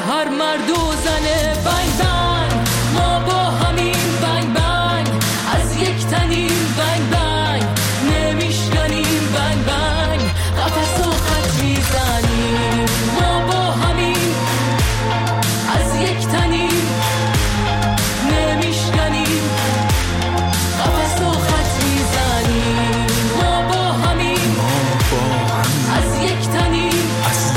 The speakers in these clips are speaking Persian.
هر مرد و زن بنگ بنگ، ما با همین بنگ بنگ، از یک تنیم بنگ بنگ، نمیشکنیم بنگ بنگ، قفس و خط میزنیم، ما با همین از یک تنیم، نمیشکنیم قفس و خط میزنیم، ما با همین از یک تنیم،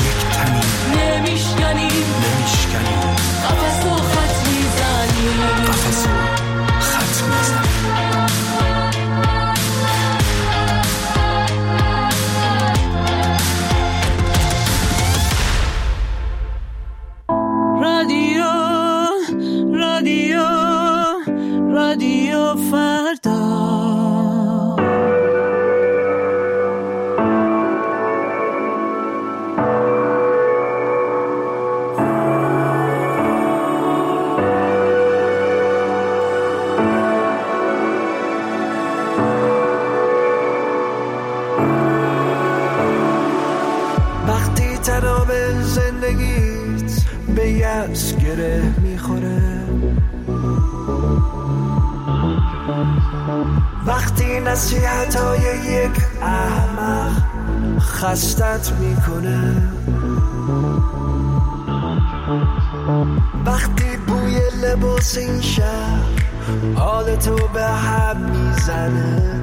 نمیشکنیم قفس و خط میزنیم، قفس و خط میزنیم. رادیو فردا. وقتی تناب زندگیت به یأس گره میخوره، وقتی نصیحتای یک احمق خستت میکنه، وقتی بوی لباس این شهر حالتو به هم میزنه،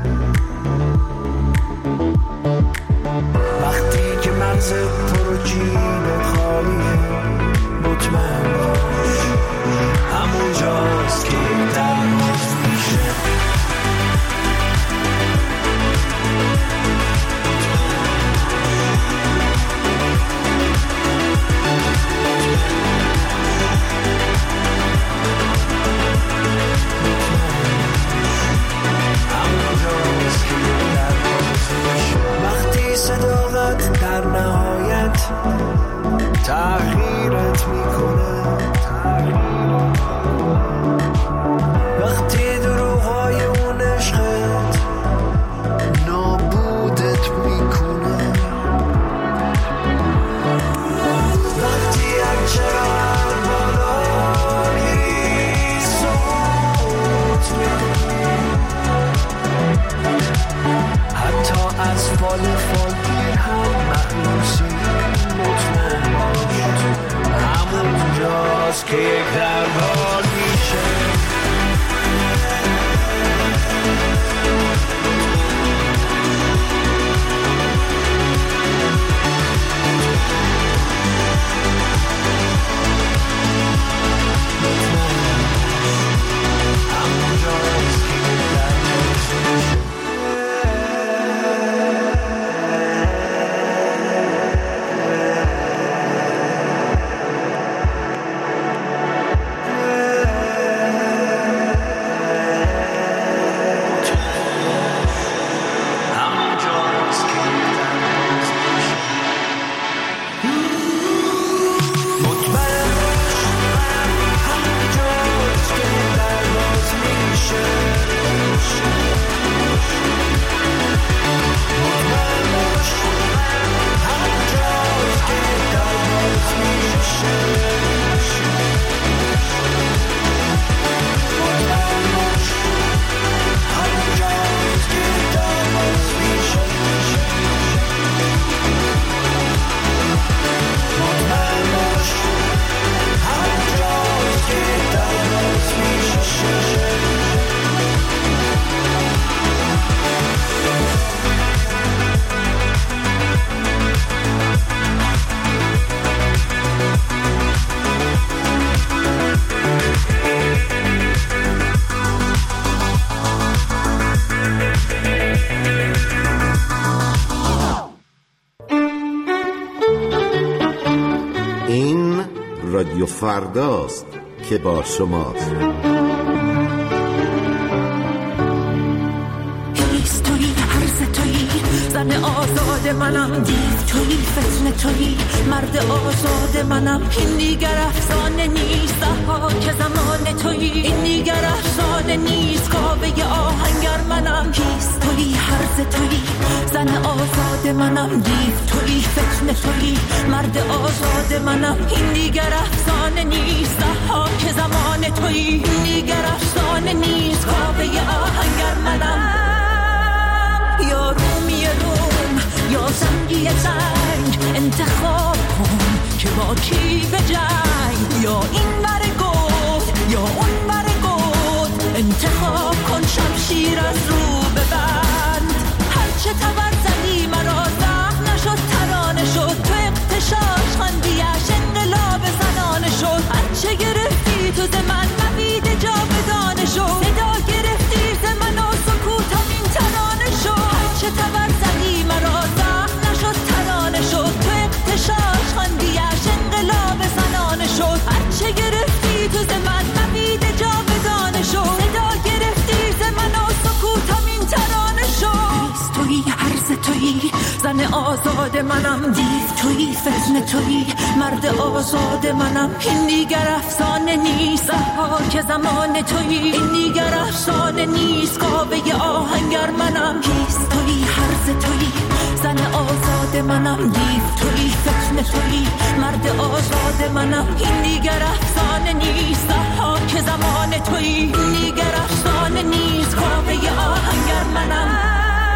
وقتی که مغزت پرو جیبت خالیه، مطمئن باش همونجاست که درواز میشه. وقتی صداقت در نهایت تغییرت میکنه، وقتی دروغای اون عشقت نابودت میکنه، وقتی هرچقدر بالا میری سقوط میکنی، حتی از فال فالگیر هم مخلوصی، مطمئن باش همونجاست که یک دربار میشه. رادیو فرداست که با شماست. هیست تویی، هرز تویی، زن آزاد منم، دیو تویی، فتنه تویی، مرد آزاد منم. این دیگر افسانه نیست، که زمان تویی، این دیگر افسانه نیست، کاوه آهنگر منم. هیست تویی، هرز تویی، زن آزاد آزاد منم، دیو تویی فتنه تویی، مرد آزاد منم، این دیگر افسانه نیست، ضحاک زمان تویی، این دیگر افسانه نیست، کاوه آهنگر منم. یا رومی روم یا زنگی زنگ، انتخاب کن که با کی به جنگ، یا این ور گود یا اون ور گود، انتخاب کن شمشیر از رو ببند. هرچه تبر زدی مرا زخم نشد ترانه شد، تو اغتشاش خواندیش انقلاب زنانه شد. هرچه گرفتی تو ز من نوید جاودانه شد، صدا گرفتی ز من و سکوتم این ترانه شد. هرچه تبر زدی مرا زخم نشد ترانه شد، تو اغتشاش خواندیش انقلاب زنانه شد. هرچه گرفتی تو ز من نوید جاودانه شد، صدا گرفتی ز من و سکوتم این ترانه شد. تویی هرز تویی، زن آزاد منم، دیو تویی فتنه تویی، مرد آزاد منم، این دیگر افسانه نیست، ضحاک زمان تویی، این دیگر افسانه نیست، کاوه آهنگر منم. کیست تویی هرز تویی، زن آزاد منم، دیو تویی فتنه تویی، مرد آزاد منم، این دیگر افسانه نیست، ضحاک زمان تویی، این دیگر افسانه نیست، کاوه آهنگر منم.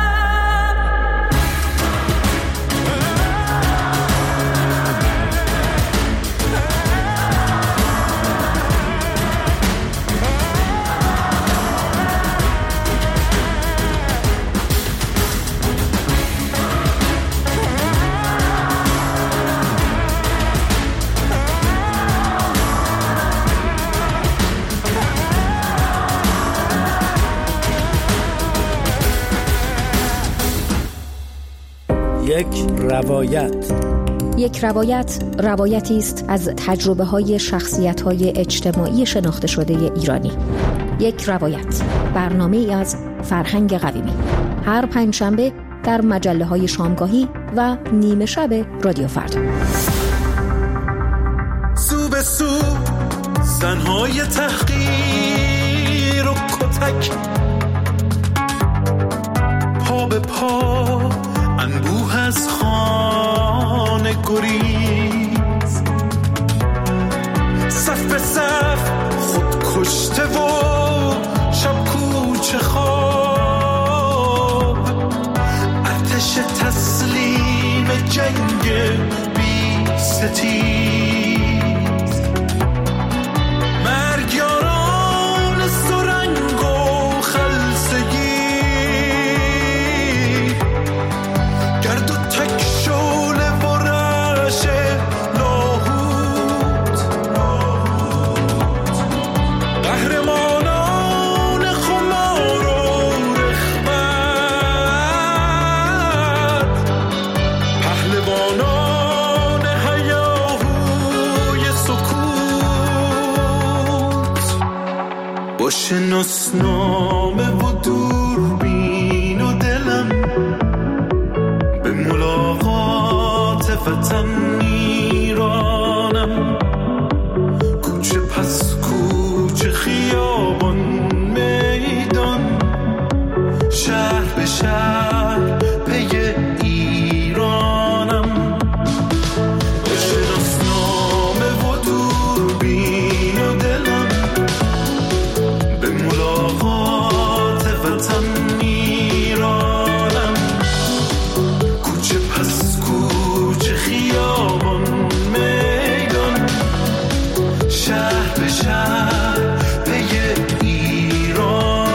یک روایتی است از تجربه‌های شخصیت‌های اجتماعی شناخته شده ایرانی. یک روایت، برنامه‌ای از فرهنگ قویمی، هر پنجشنبه در مجله‌های شامگاهی و نیمه شب رادیو فردا. سو به سو زنهای تحقیر و کتک، پا به پا انبوه از خانه گریز، صف به صف خود کشته و شب کوچه خواب، ارتش تسلیم جنگ بی ستیز، مرگیاران سرنگ و خلسگی، شناسنامه و دوربین و دلم به ملاقات وطن میرانم، کوچه پس کوچه، خیابان میدان، شهر به شهر پی ایرانم. به شناسنامه و دوربین و دلم به ملاقات وطن میرانم، کوچه پس کوچه، خیابان میدان، شهر به شهر پی ایرانم.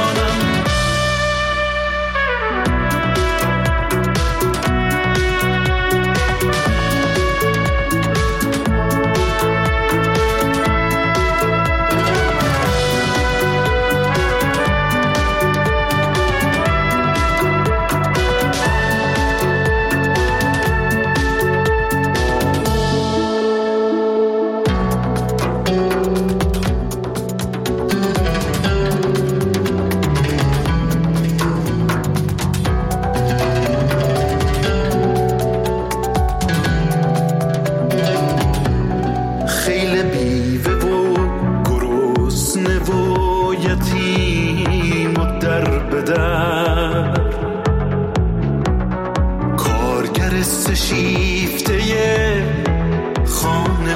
شیفته خانه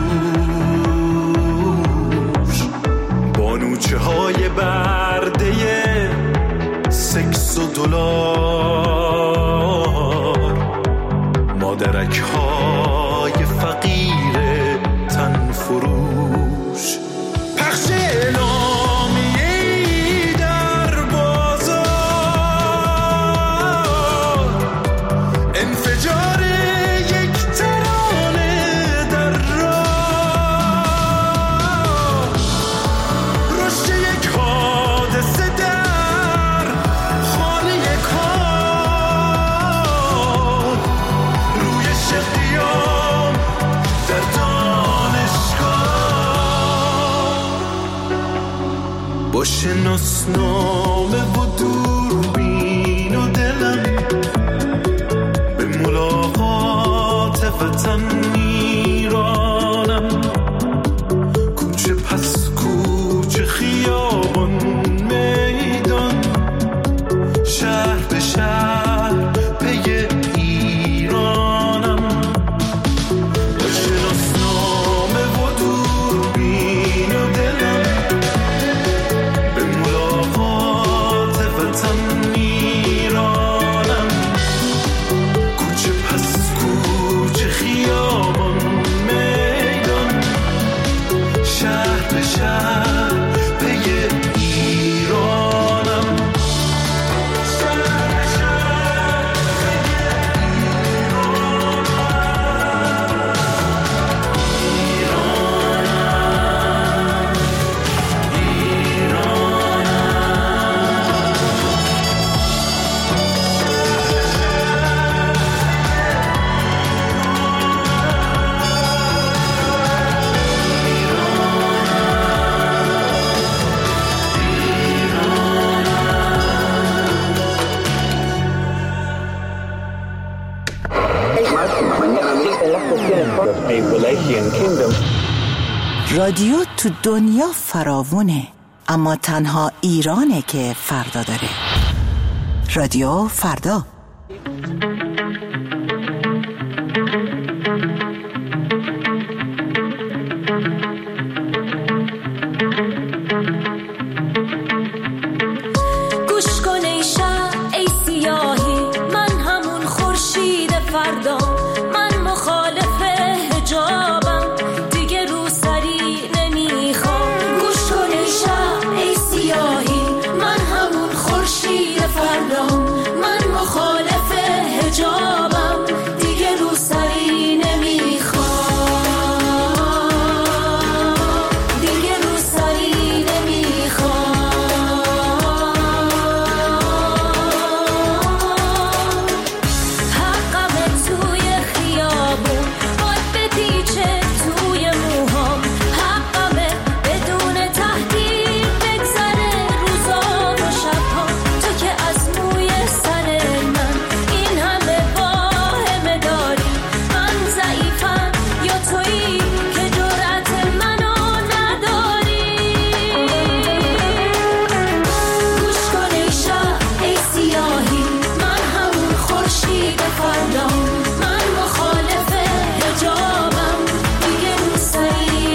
بدوش، بانوچه های برده سکس و دلار، مادرک های فقیر تن فروش، پخش اعلامیه‌ای در بازار، انفجار یک ترانه در راه، رشد یک حادثه در خانه کار، رویش قیام در دانشگاه، با شناسنامه و دوربین و دلم به ملاقات وطن میرانم، کوچه پس کوچه، خیابان میدان، شهر به شهر پی ایرانم، با شناسنامه و دوربین و دلم به ملاقات وطن میرانم، کوچه پس کوچه، خیابان میدان، شهر به شهر پی ایرانم، شهر به شهر پی رادیو تو دنیا فراوونه، اما تنها ایرانه که فردا داره. رادیو فردا. گوش کن ای شب ای سیاهی، من همون خورشید فردا، من مخالف حجابم، دیگه رو سری نمیخوام. گوش کن ای شب ای سیاهی، من همون خورشید فردا، من مخالف حجابم، دیگه رو سری نمیخوام، دیگه رو سری نمیخوام. حقم توی خیابون، باد بپیچه توی موهام، حقمه بدون تهدید بگذره روزا و شبها، تو که از موی سر من این همه واهمه داری، من ضعیفم یا تویی که جرأت منو نداری. گوش کن ای شب ای سیاهی، من همون خورشید فردا، من مخالف حجابم، دیگه رو سری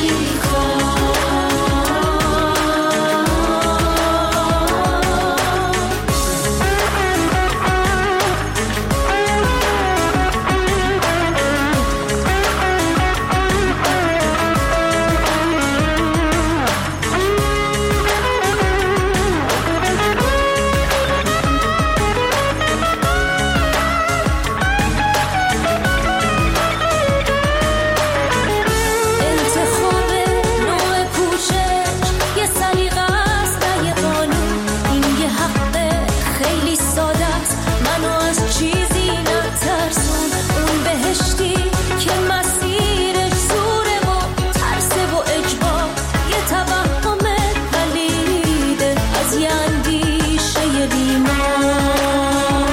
انتخاب نوع پوشش یه سلیقه است نه یه قانون، این یه حق خیلی ساده است، منو از چیزی نترسون. اون بهشتی که مسیرش زوره و ترسه و اجبار، یه توهم پلیده از یه اندیشه بیمار.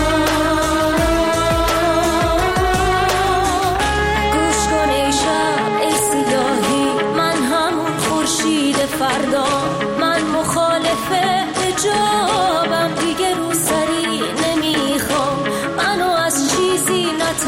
گوش کن ای شب ای سیاهی، من همون خورشید فردا، من مخالف حجابم، دیگه رو سری نمیخوام، منو از چیزی نترسون.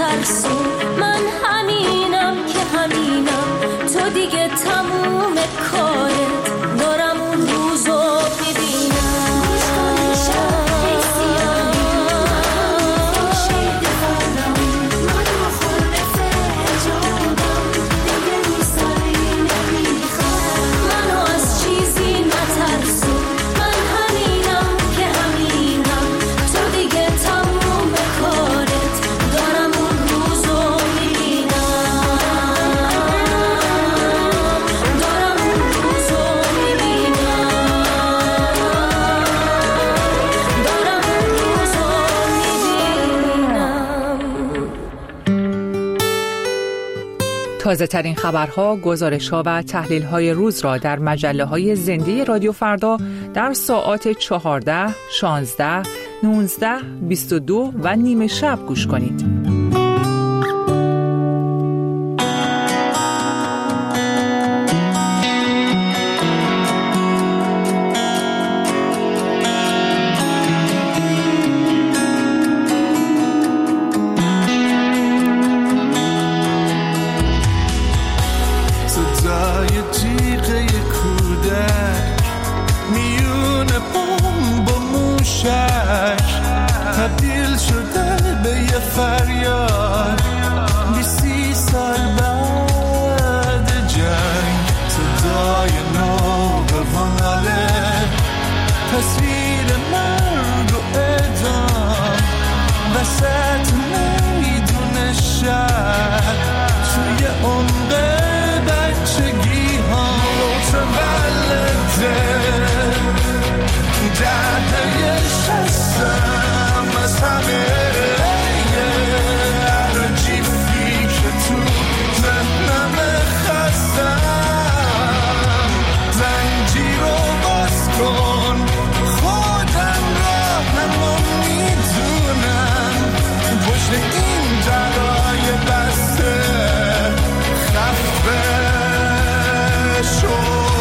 تازه ترین خبرها، گزارش‌ها و تحلیل‌های روز را در مجله‌های زنده رادیو فردا در ساعات 14، 16، 19، 22 و نیم شب گوش کنید. تبدیل شده به یه فریاد 20 سال بعد جنگ، صدای ناقواناله، تصویر مرگ و اعدام وسط میدون شهر، توی عمق بچگی ها متولده دهه 60 از همه عجیبی که تو ذهنم خستم، زنجیر رو باز کن، خودم راهمو میدونم، پشت این درای بسته خفه شد.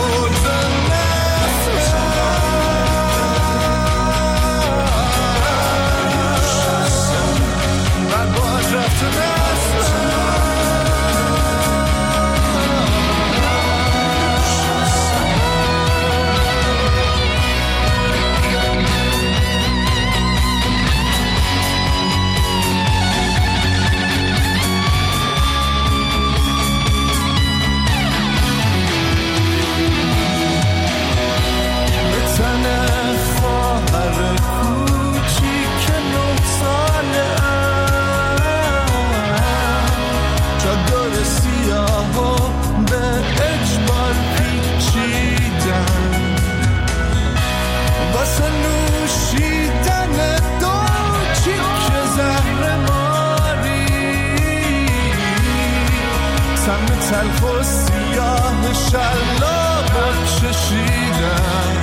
تلخ و سیاه شلاق چشیدم،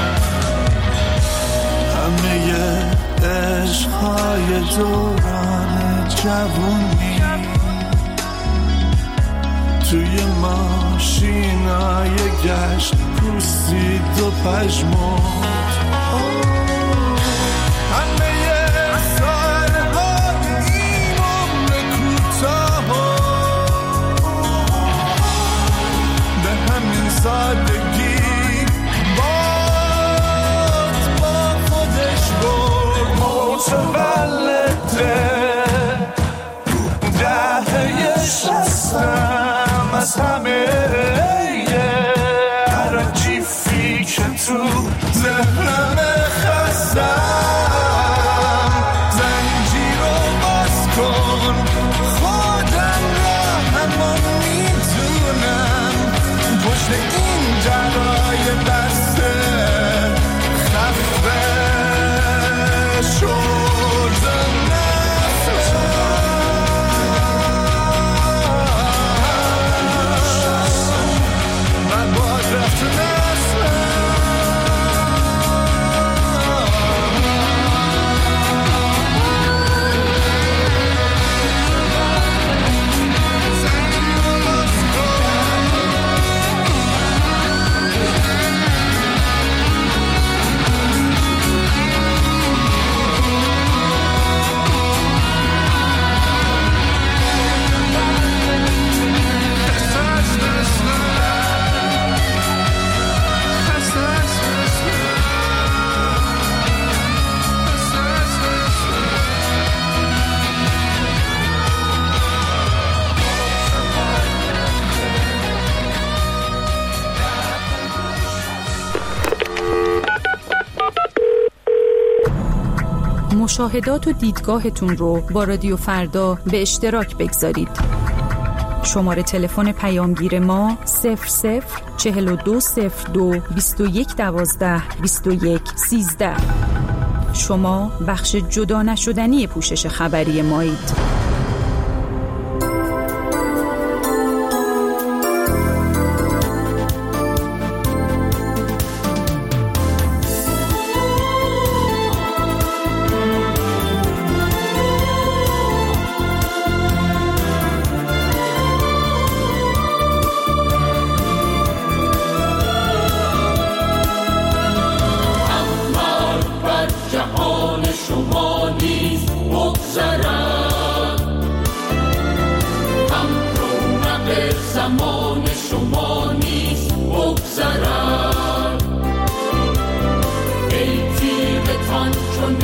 همه عشقهای دوران جوونی توی ماشینای گشت پوسید و پژمرد، سادگی با خودش برد، متولده دهه 60 از همه عجیبی که تو ذهنم خستم، زنجیر رو باز کن، خودم راهمو میدونم، پشت این درای بسته خفه شد نفسم، من باز رفت نفسم. مشاهدات و دیدگاهتون رو با رادیو فردا به اشتراک بگذارید. شماره تلفن پیامگیر ما 004202 2112 2113. شما بخش جدا نشدنی پوشش خبری مایید.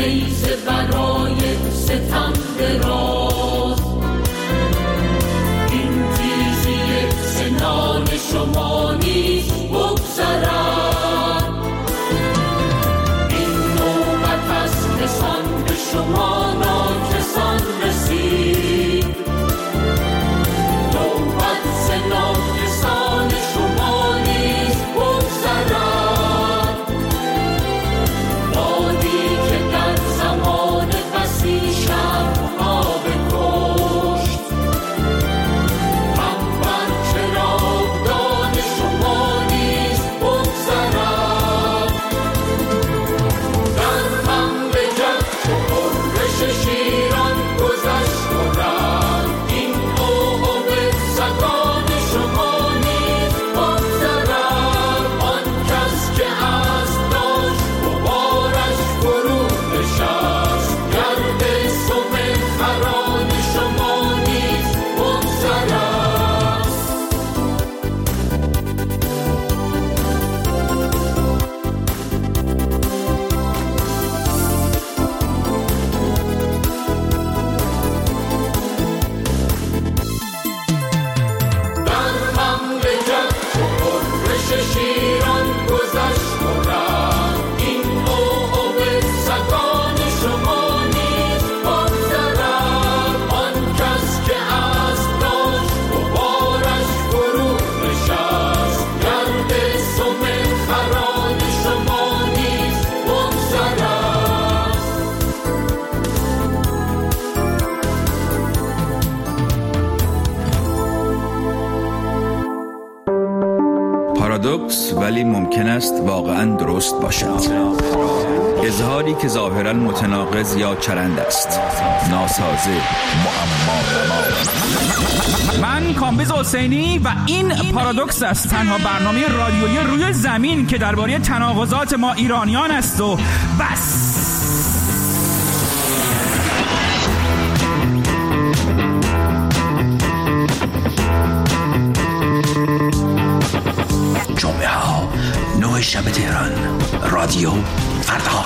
نیزه برای ستم دراز، این تیزی سنان شما نیز بگذرد، این نوبت از کسان به شما ناکسان رسید، نوبت ناکسان شما نیز بگذرد، بادی که در زمان بسی شبها بکشت، هم بر چراغدان شما نیز بگذرد، در هم بجد چو غرش شیران گذشت و رفت، این اوه سگان شما نیز بگذرد، آن کس که از داشت غبارش فرو نشست، گرد سم خران شما نیز بگذرد. در هم بجد چو غرش شیران گذشت و رفت، این اوه سگان شما نیز بگذرد، آن کس که از داشت غبارش فرو نشست، گرد سم خران شما نیز بگذرد. پارادوکس ولی ممکن است واقعاً درست باشد. اظهاری که ظاهراً متناقض یا چرند است، ناسازه، معما. من کامبیز حسینی و این پارادوکس است، تنها برنامه رادیویی روی زمین که درباره تناقضات ما ایرانیان است و بس. جمعه ها 9 شب تهران، رادیو فردا.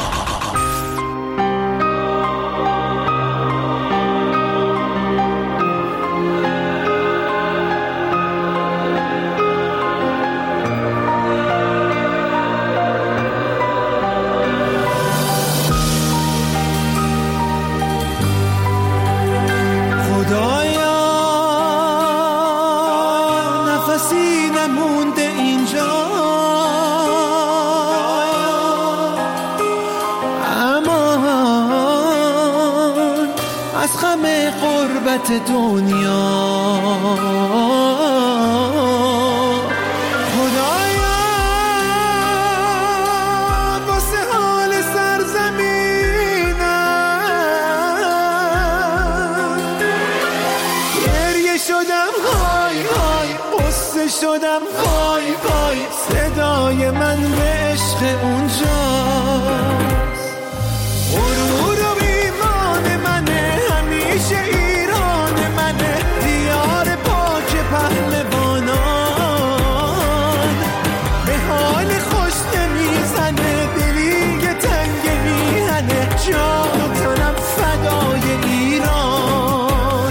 خدایا نفسی نمونده اینجا، امان از غم غربت دنیا. خدایا واسه حال سرزمینم گریه شدم، های های قصه شدم، های های صدای من به عشق اونجاست. غرور و ایمان منه، همیشه ایران منه، دیار پاک پهلوانان، به حال خوش نمیزنه، دلی که تنگ میهنه، جانم فدای ایران.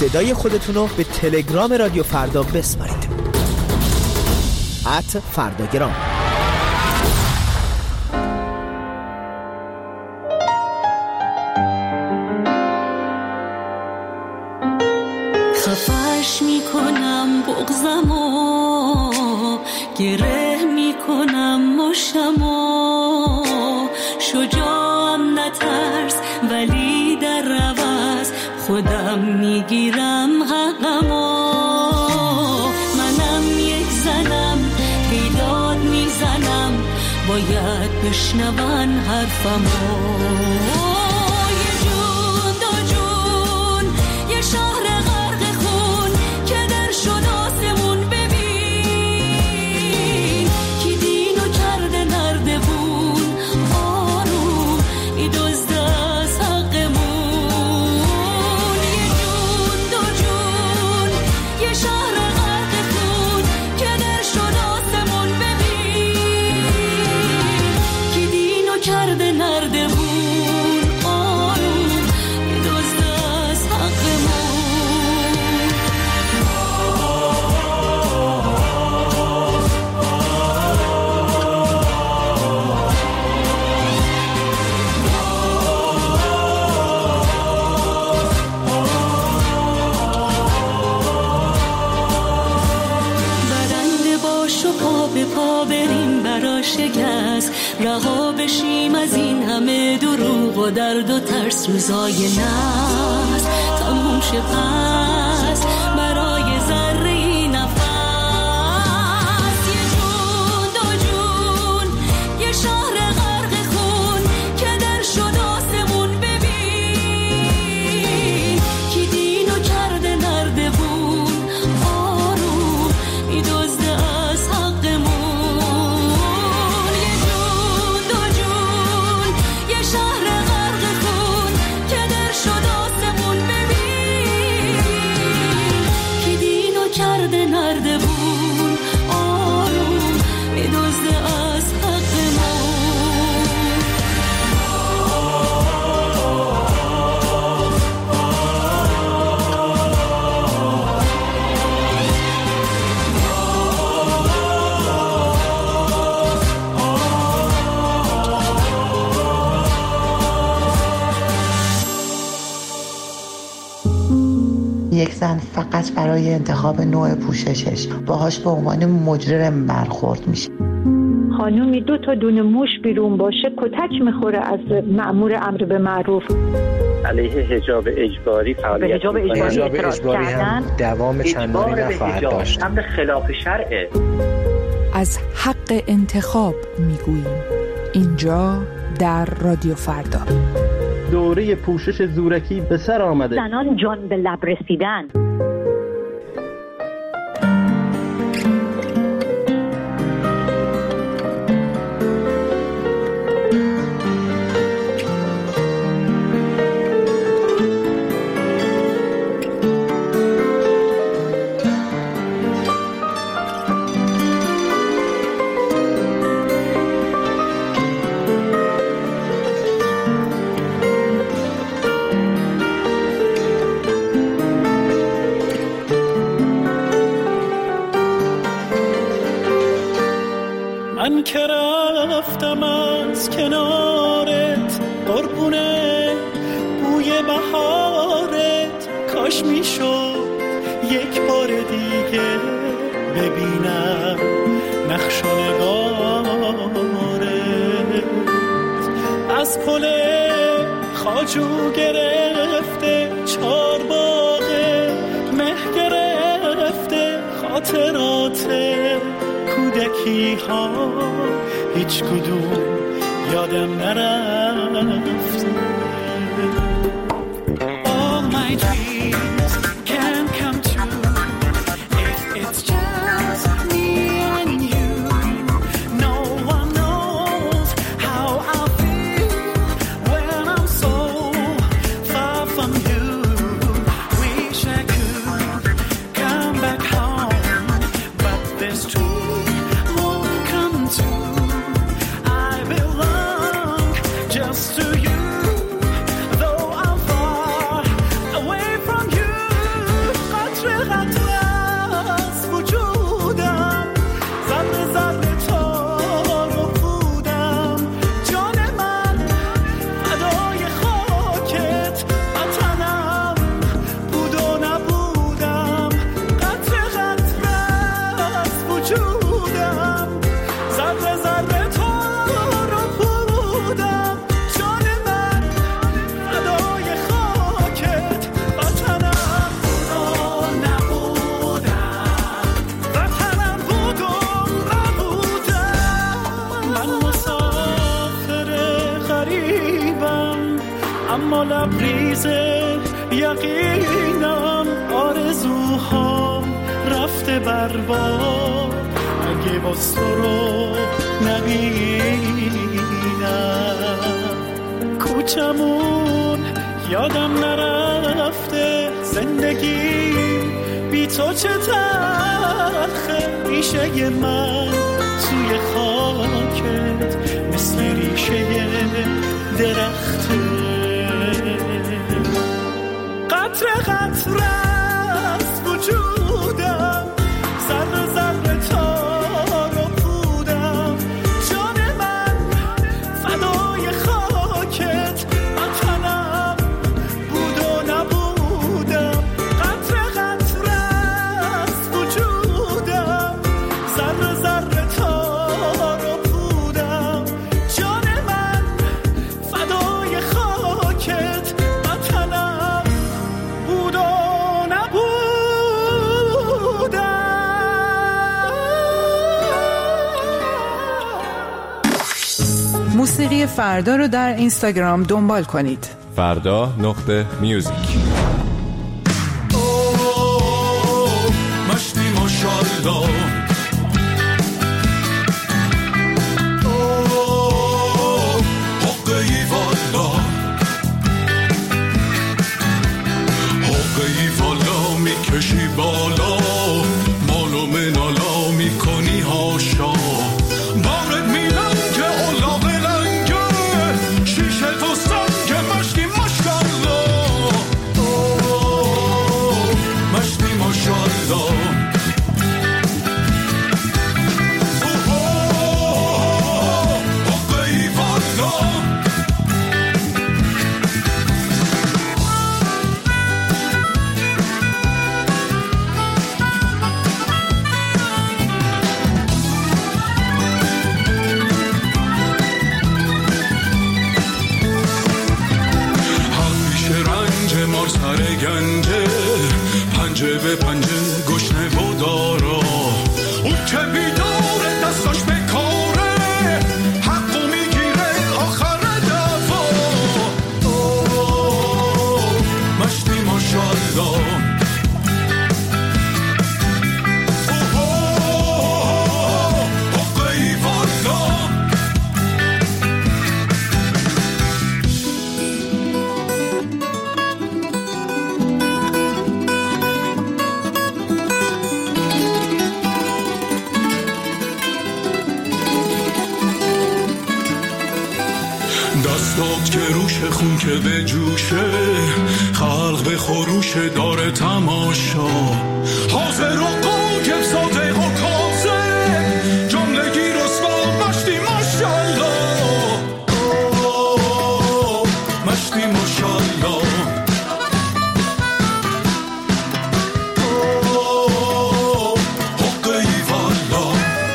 صدای خودتون رو به تلگرام رادیو فردا بسپارید. @فرداگرام. خفش میکنم بغضمو، گره میکنم مشتمو، شجاعم نترس ولی در عوض خودم میگیرم حقمو. منم یک زنم بیداد میزنم، باید بشنون حرفمو. یه جون دو جون یه شهر غرق خون که در شد آسمون، ببین کی دینو کرده نردبون، آروم ای دزد از حقمون. یه جون دو جون یه شهر غرق خون که در شد آسمون، ببین کی دینو کرده نردبون، آروم ای دزد از حقمون. برنده باش و پا به پا بریم برا شکست، رها بشیم از این همه دروغ و درد و ترس. روزای ناز تموم شه پس برای ذره نفس. یه جون دو جون یه شهر غرق خون که در شد آسمون، ببین کی دینو کرده نردبون، آروم ای دزد از حقمون. یه جون دو جون یه شهر غرق خون که در شد آسمون، ببین کی دینو کرده نردبون، آروم ای دزد از حقمون. یک زن فقط برای انتخاب نوع پوششش باهاش به عنوان مجرم برخورد میشه. خانومی 2 تا دونه موش بیرون باشه کتک میخوره از مأمور امر به معروف. علیه حجاب اجباری فعالیت حجاب اجباری هم دوام چندانی نخواهد داشت. امر خلاف شرعه. از حق انتخاب میگوییم اینجا در رادیو فردا. دوره پوشش زورکی به سر آمده. زنان جان به لب رسیدن. من که رفتم از کنارت قربونه بوی بهارت، کاش میشد یک بار دیگه ببینم نقش و نگارت. از پل خواجو گرفته چارباغه، مه گرفته خاطرات کودکی ها، هیچ کدوم یادم نرفت. All my dreams can come true if it's just me and you. No one knows how I feel when I'm so far from you. Wish I could come back home, but this dream won't come true. I belong just to you. اما لبریز یقینم آرزوها رفته برباد اگه باز تو رو نبینم. کوچمون یادم نرفته زندگی بی تو چه تلخه. ریشه من توی خاکت مثل ریشه درخته. قطره قطره از وجودم ذره ذره تار و پودم. جان من فدای خاکت وطنم بود و نبودم. قطره قطره از وجودم ذره ذره تار و پودم. جان من فدای خاکت وطنم بود و نبودم. موسیقی فردا رو در اینستاگرام دنبال کنید. فردا.میوزیک. مشتی ماشالله حقی والا حقی والا میکشی بالا مالو منالا میکنی هاشا. بارد میلنگه اولاغ لنگه شیشه تو سنگه مشتی ماشالله مشتی ماشالله. گنجه پنجه به پنجه گشنه و دارا. اون که بیداره دستاش به کاره حقو میگیره آخر دفا. مشتی ماشالله حقی والا. دستات که روش خون که به جوشه خلق به خروش داره تماشا. حاضر و قاگب صادق و کاذب جملگی رسوا مشتی ماشالله مشتی ماشالله. حقی والا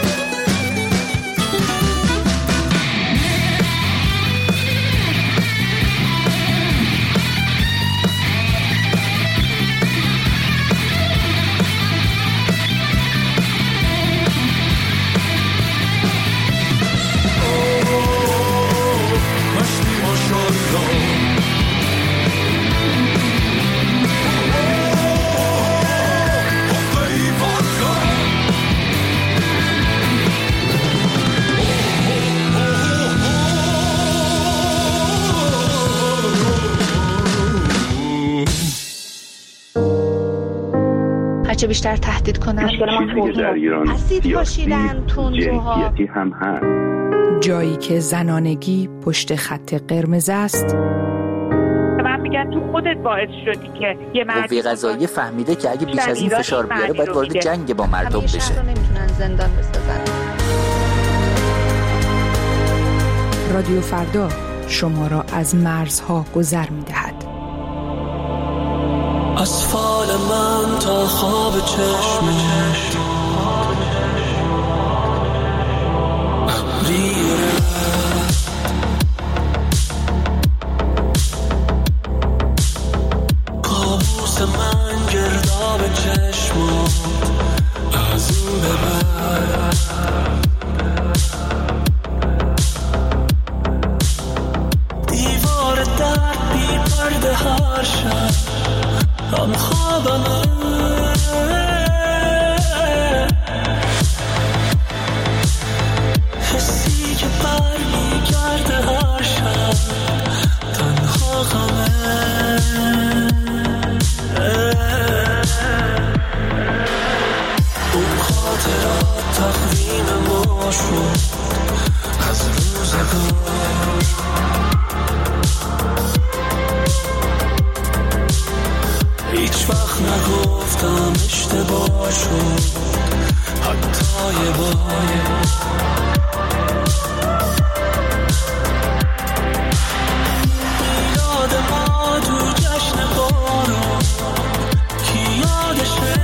هرچه بیشتر تهدید کنن اسید پاشیدن تندروها هم هست. جایی که زنانگی پشت خط قرمز است. من میگم تو خودت باعث شدی که یه قوه قضاییه فهمیده که اگه بیش از این فشار بیاره باید وارد جنگ با مردم بشه. شهر رو نمیتونن زندان بسازن. رادیو فردا شما را از مرزها گذر می‌دهد. از فال من تا خواب چشمت ابریره کابوس من گرداب چشمت از این به بعد دیوار درد شد از روزگار. هیچ وقت نگفتم اشتباه شد حتی یه بار. میلاد ما تو جشن بارون کی یادشه،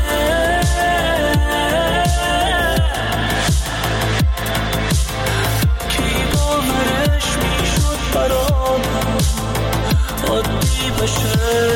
کی باورش میشد برامون عادی بشه.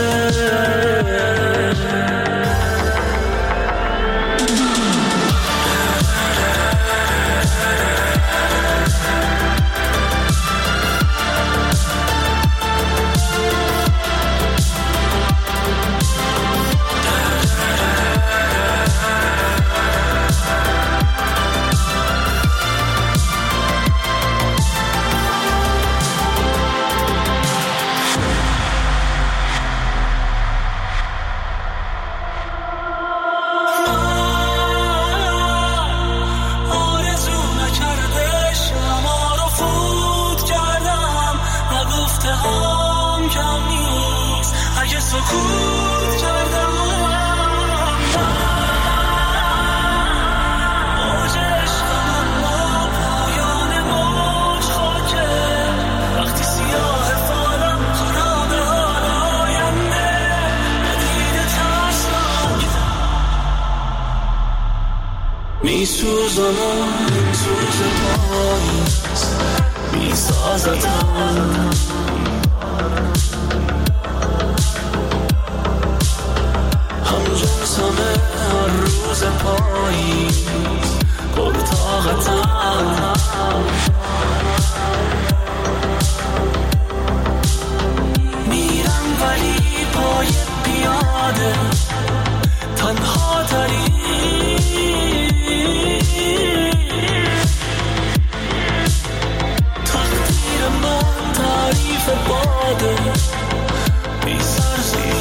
میسوزانم سوز پاییز میسازدم، همجنسمه هر روز پاییز پرطاقتم. میرم ولی پای پیاده تنها تری، تقدیر من تعریف باده بی سرزی.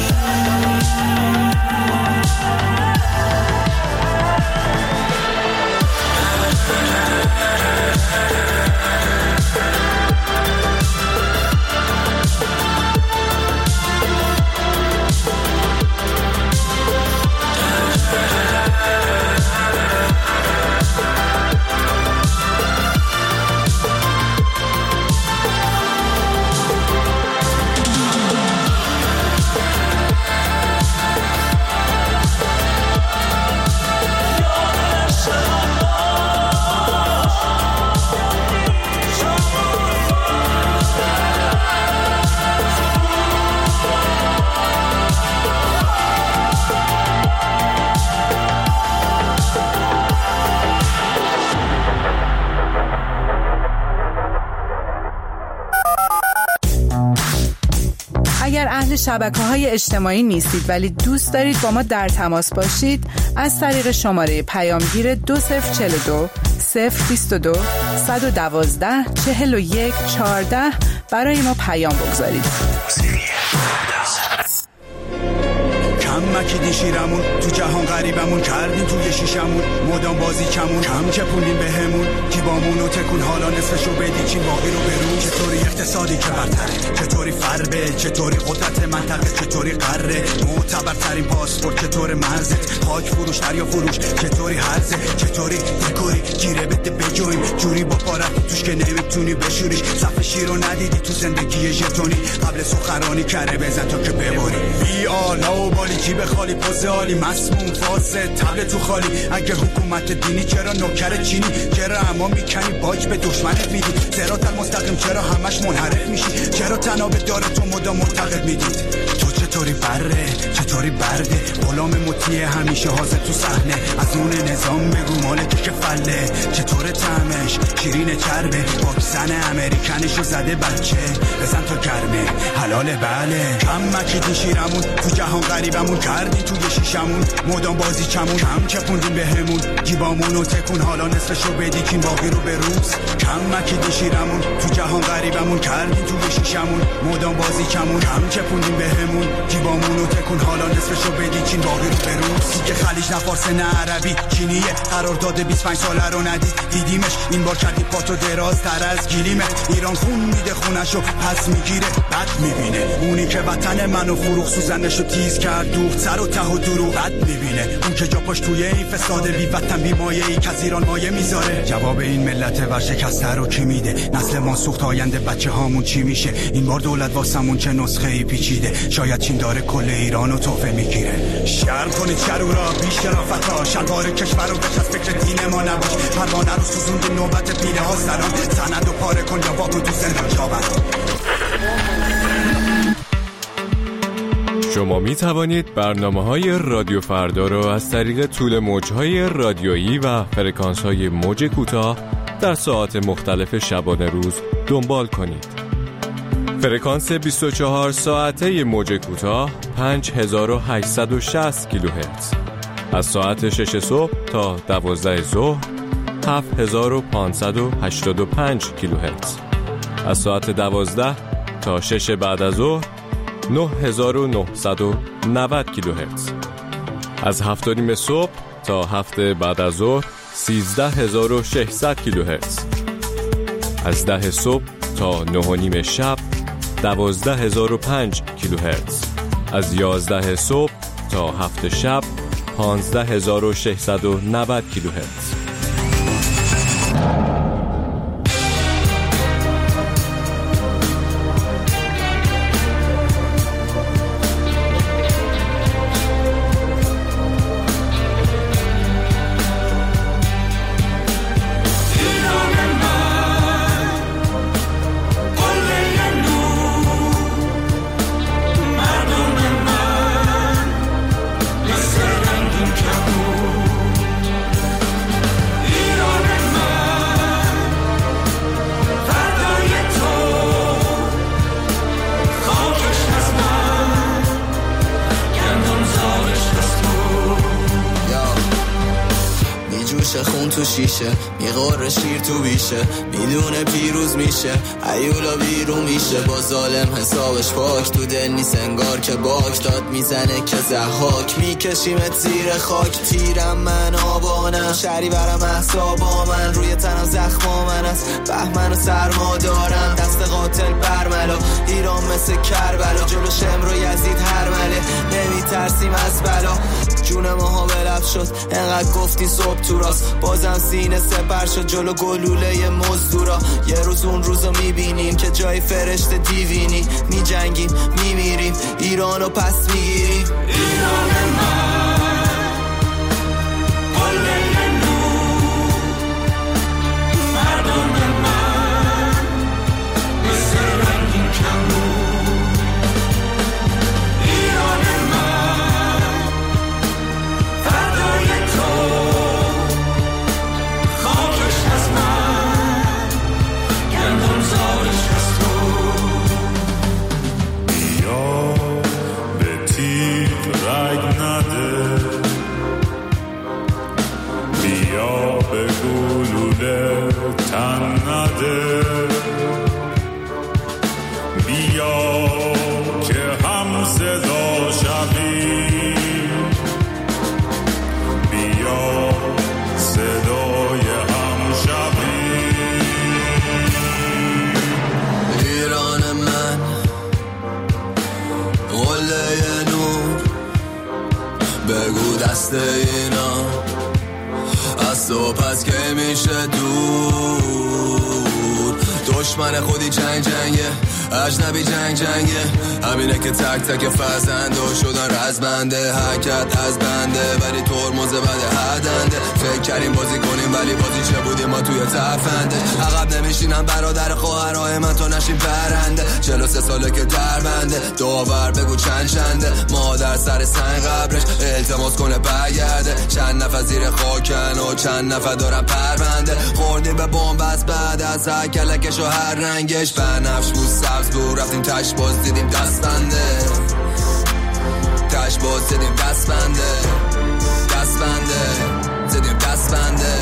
اگر اهل شبکه‌های اجتماعی نیستید ولی دوست دارید با ما در تماس باشید، از طریق شماره پیامگیر 2042 022 112 41 14 برای ما پیام بگذارید. مکی دیشیرمون تو جهان غریبمون کردیم توی شیشمون مدام بازی کمون کم چپونیم بهمون جیبامونو تکون حالا نصفشو بدی چین باقی رو برون. چطوری اقتصادی که برتره، چطوری فربه، چطوری قدرت منطقه، چطوری قره معتبرترین پاسپورت، چطور مرزت خاک فروش دریا فروش، چطوری هرزه، چطوری دکوری گیره بده بجویم جوری با پارت توش که نمیتونی بشوریش. صف شیرو ندیدی تو زندگی ژتونی قبل سخرانی کره بزن تا که ببری. بی آلا و بالی کی خالی پوز عالی مسموم فاسد تبل تو خالی. اگه حکومت دینی چرا نوکر چینی، چرا اما میکنی باج به دشمنت میدی. صراط المستقیم چرا همش منحرف میشی، چرا تناب داره تو مدام معتقد میدید. تو چطوری بره، چطوری برده، غلام مطیع همیشه حاضر تو صحنه. از اون نظام بگو مالک که فله، چطور طعمش شیرین چربه، واکسن امریکنشو زده بچه بزن تا گرمه حلاله. بله کم مکیدی شیرمون تو جهان غریبمون کردی توی شیشمون مدام بازی چمون کم چپوندیم بهمون جیبامونو تکون حالا نصفشو بدی کین باقی رو به روز. کم مکیدی شیرمون تو جهان غریبمون کردی توی شیشمون مدام بازی چمون کم چپوندیم بهمون جیبامونو تکون حالا نصفشو بدی چین باقی رو به روز که خلیج نه فارس نه عربی چینیه قرارداد 25 ساله رو ندید دیدیمش این بار کردی پاتو دراز تر از گلیمت ایران خون میده خونشو پس میگیره بد میبینه اونی که وطن منو فروخ سوزنشو تیز کرد دوخت سر و ته و دروغ بد میبینه اون که جا پاش توی این فساد بی وطن بی مایه ای که از ایران مایه میذاره جواب این ملت ورشکسته رو کی میده نسل ما سوخت آینده بچه هامون چی میشه این بار دولت واسمون چه نسخه ای پیچیده شاید چین داره کل ایرانو تحفه میگیره شرم کنید شرورا بی شرافتا شلوار کشور رو بچ از فکر دین ما نباش پروانه رو سوزوند نوبت پیله ها سلام سند و پاره کن یا واقعا تو زندان جاوت شما می توانید برنامه‌های رادیو فردا را از طریق طول موج‌های رادیویی و فرکانس‌های موج کوتاه در ساعات مختلف شبانه روز دنبال کنید. فرکانس 24 ساعته موج کوتاه 5860 کیلوهرتز. از ساعت 6 صبح تا 12 ظهر 7585 کیلوهرتز. از ساعت 12 تا 6 بعد از ظهر 9990 کیلوهرتز. از 7:30 صبح تا 7 بعد از ظهر 13600 کیلوهرتز. از 10 صبح تا 9:30 شب 12005 کیلوهرتز. از 11 صبح تا 7 شب 15690 کیلوهرتز. خون تو شیشه میغوره شیر تو بیشه میدونه پیروز میشه ایولا بیرون میشه با ظالم حسابش پاک تو دل نیست انگار که باک داد میزنه که زحاک میکشیمت زیر خاک تیرم من آبانم شری برم احسابا من روی تنم زخما من از بهمن و سرما دارم دست قاتل برملا ایران مثل کربلا جلو شمر و یزید هرمله نمیترسیم از بلا جون ماها بلب شد انقدر گفتی صبح تو راست بازم سینه سپر شد جلو گلوله مزدورا یه روز اون روزو میبینیم که جای فرشته دیوینی میجنگیم میمیریم ایرانو پس میگیریم ایران من بگو دست اینا از تو پس که میشه دور دشمن خودی جنگ جنگه اجنبی جنگ جنگه همینه که تک تک فرزندو شدن رزمنده حرکت از بنده ولی ترمز بده هدنده فکر کردیم بازی کنیم ولی بازی چه بودیم ما توی تفنده عقب نمیشینم برادر خواهرای من تو نشیم پرنده 43 ساله که دربنده داور بگو چند چنده مادر سر سنگ قبرش التماس کنه برگرده چند نفر زیر خاکن و چند نفر دارن پرونده خوردیم به بمب از بعد از هر کلکش و هر رنگش بنفش بود سبز بود رفتیم تش باز دیدیم دست بنده تش باز دیدیم دست بنده دست بنده دیدیم دست بنده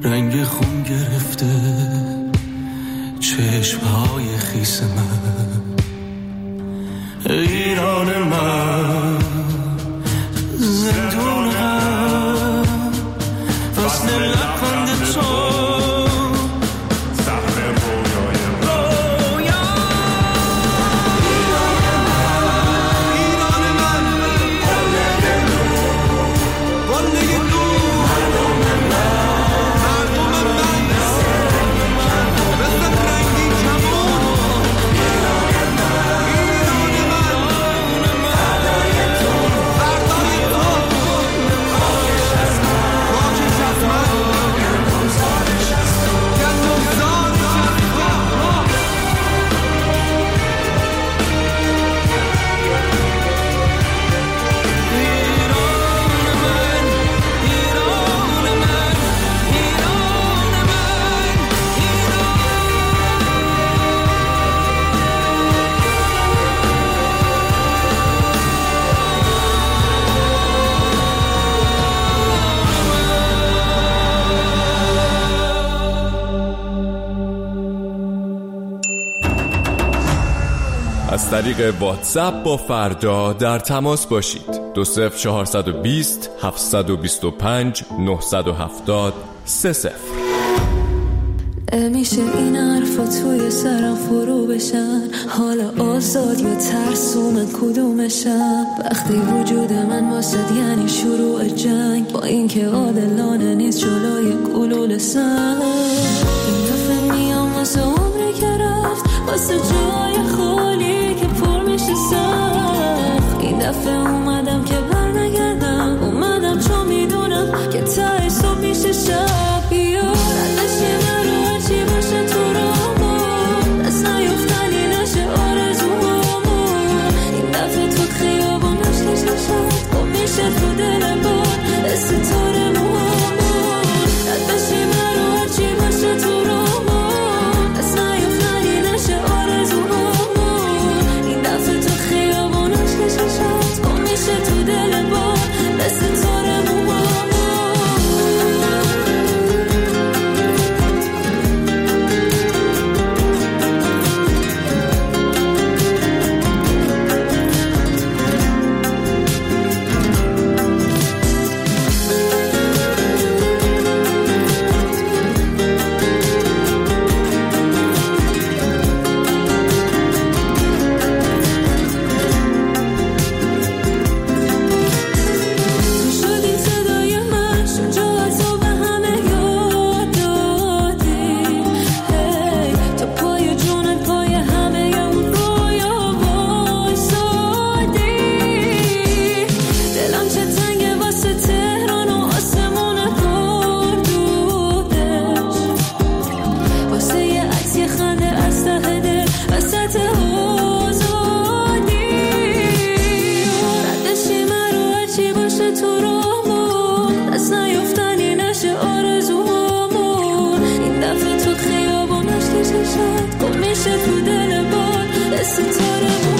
رنگ خون گرفته چشمهای خیس من. ایران من زندون غم، فصل لبخند تو از طریق واتساپ با فردا در تماس باشید. 20420 725 970 30. میشه این حرفا توی سرم فرو بشن، حالا آزاد یا ترسوم کدومشم؟ وقتی وجود من واسد یعنی شروع جنگ، با اینکه عادلانه نیست جلوی گلوله سنگ. این دفعه میام واسه عمری که رفت، واسه جای خالی که پر میشه سخت. این دفعه اومدم که برنگردم، اومدم چون میدونم که ته صبح میشه شب. بیا ردشی من رو هرچی باشه تو رامون، دست نیفتنی نشه آرزومون. این دفعه تو خیابون نشکش نشد، گم میشه تو دل باد ستاره موامون. ردشی من رو هرچی باشه تو رامون، دست نیفتنی نشه آرزومون. این دفعه تو خیابون نشکش نشد، گم میشه تو دل باد ستاره موامون. گم میشه تو دل باد ستاره